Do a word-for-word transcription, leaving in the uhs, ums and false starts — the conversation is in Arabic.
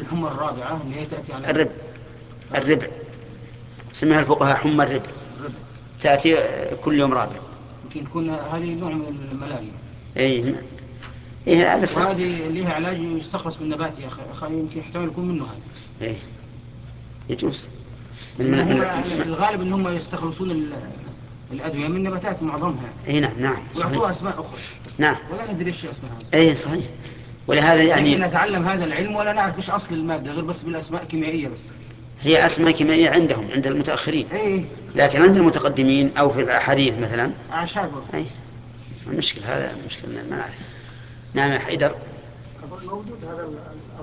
الحمى الرابعة اللي هي تأتي على الربع. الربع سميها الفقهاء حمى الربع، الربع. تأتي كل يوم رابع. يمكن يكون هذه نوع من الملاريا. اي إيه هذا صح. وهذه لها علاج يستخلص من نبات يا أخي، يمكن يحتمل يكون منه هذا. ايه يجوز. لأن هم الغالب أن هم يستخلصون الأدوية من نباتات معظمها، اي نعم نعم صحيح. ويعطوها أسماء أخرى نعم ولا ندري إيش اسمها هذه. اي صحيح. ولهذا نحن يعني نتعلم هذا العلم ولا نعرف إيش أصل المادة غير بس بالأسماء كيميائية بس. هي أسماء كيميائية عندهم عند المتأخرين، إيه لكن عند المتقدمين أو في الأحاديث مثلا أعشاب. أي المشكلة، هذا مشكلة ما نعرف. نعم يا حيدر. أقول موجود هذا